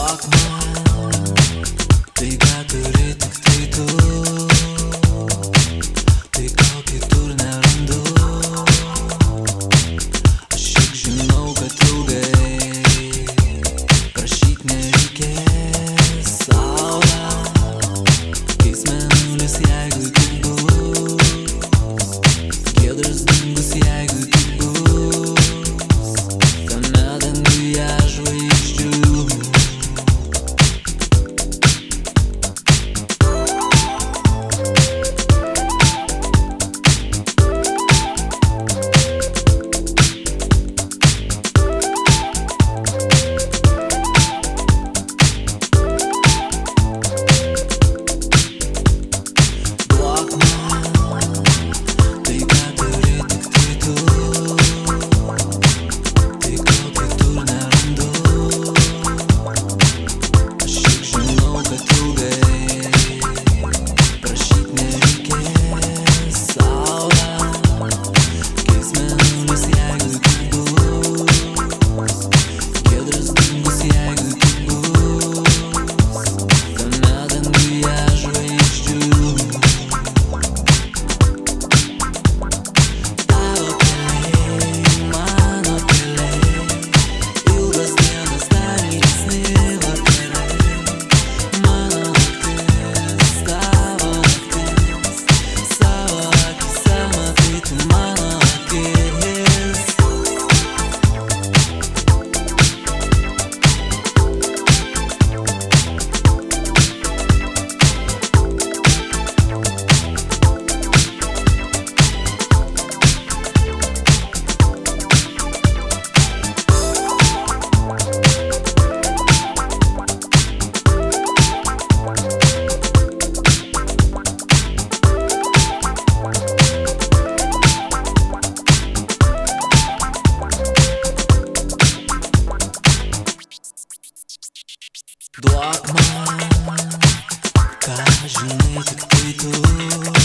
Duok man tai, ką turi tik tai tu, tai ko kitur nerandu. Aš juk žinau, kad ilgai prašyt nereikės. Saulė keis mėnulis, jeigu tik bus, giedras dangus, jeigu tik bus, tame danguje žvaigždžių. Duok man, ką žinai tik tai tu.